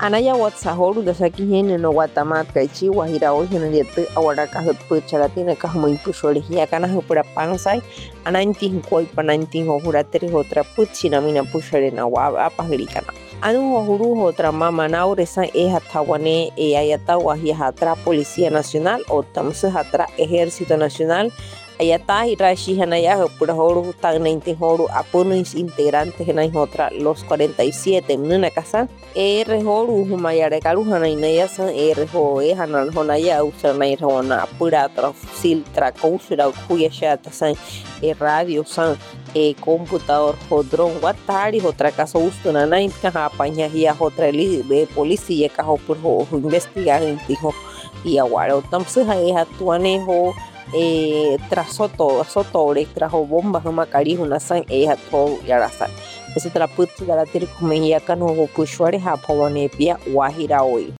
Anaya WhatsApp da sakihene no Guatamat kaichi wahira hoje na liete awara ka pucha tina ka muy pushole ya kana hupura pansai ananti koi pananti ho hurateri otra puchina mina pushole na wa apahirikana anu huru otra mama na uresa hatawane ayata wahia hatra Policía Nacional o tamse hatra Ejército Nacional ayata hirashi hanaya hupura horu tagnainti horu apunis integrantes na otra los 47 muna kasan horu humayare karu hanainaya san ho hanan honaya usana hona apura trasil tracousura kuyashata san radio san computador hodron watari otra caso ustuna nain kaha paña hiya otra policía kaho por investigar dijo y awara tamse hatuane ho trasotore trajo bombas makari una san hato yarasa eso traput galatiri kumehia kanu pushware hapawane pia wahira hoy